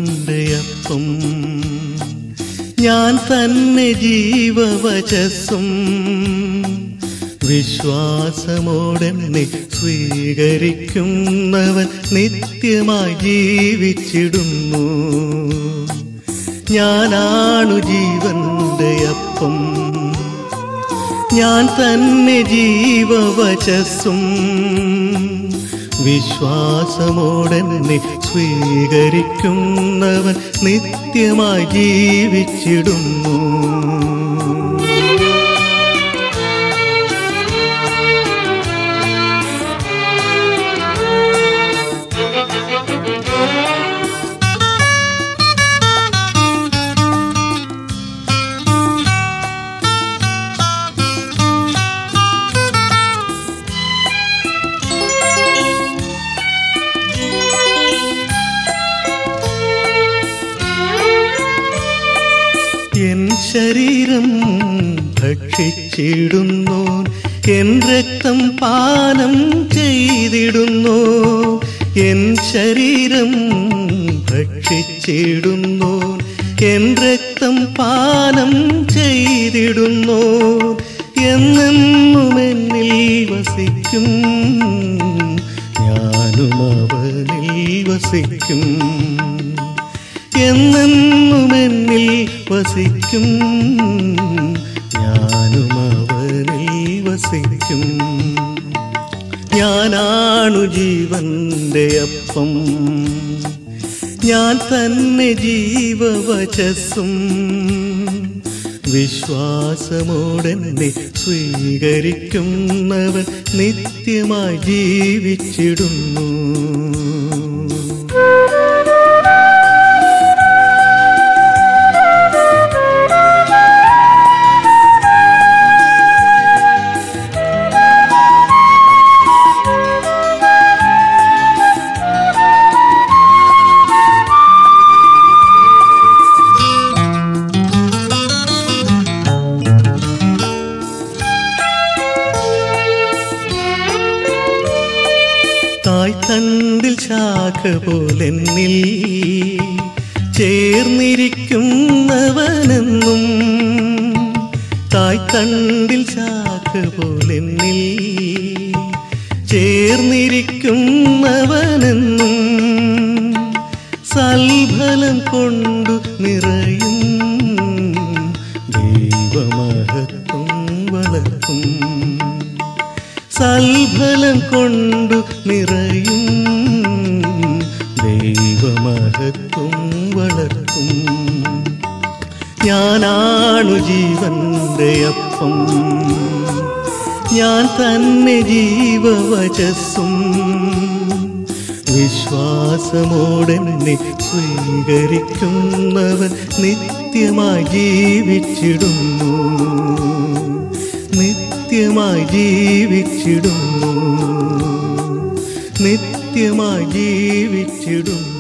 ജീവന്റെ അപ്പം, ഞാൻ തന്നെ ജീവവചസ്സും. വിശ്വാസമോടെന്നെ സ്വീകരിക്കുന്നവൻ നിത്യമായി ജീവിച്ചിടുന്നു. ഞാനാണു ജീവന്റെ അപ്പം, ഞാൻ തന്നെ ജീവവചസ്സും. വിശ്വാസമോടെന്നെ സ്വീകരിക്കുന്നവൻ നിത്യമായി ജീവിച്ചിടുന്നു. എൻ ശരീരം ഭക്ഷിച്ചിടുന്നു, എൻ രക്തം പാനം ചെയ്തിടുന്നു. എൻ ശരീരം ഭക്ഷിച്ചിടുന്നു, എൻ രക്തം പാനം ചെയ്തിടുന്നു. എന്നെന്നും എന്നിൽ വസിക്കും, ഞാനും അവനിൽ വസിക്കും. എന്നെന്നും എന്നിൽ വസിക്കും, ഞാനും അവനിൽ വസിക്കും. ഞാനാണു ജീവന്റെ അപ്പം, ഞാൻ തന്നെ ജീവവചസ്സും. വിശ്വാസമോടെന്നെ സ്വീകരിക്കുന്നവൻ നിത്യമായി ജീവിച്ചിടുന്നു. തായ്തണ്ടിൽ ശാഖ പോലെന്നിൽ ചേർന്നിരിക്കുന്നവനെന്നും, തായ്തണ്ടിൽ ശാഖ പോലെന്നിൽ ചേർന്നിരിക്കുന്നവനെന്നും. സൽഫലം കൊണ്ടു നിറയും, ദൈവമഹത്വം വളർത്തും. സൽഫലം കൊണ്ടു നിറയും, ദൈവമഹത്വം വളർത്തും. ഞാനാണു ജീവന്റെ അപ്പം, ഞാൻ തന്നെ ജീവവചസ്സും. വിശ്വാസമോടെന്നെ സ്വീകരിക്കുന്നവൻ നിത്യമായി ജീവിച്ചിടുന്നു. നിത്യമായി ജീവിച്ചിടുന്നു, നിത്യമായി ജീവിച്ചിടുന്നു.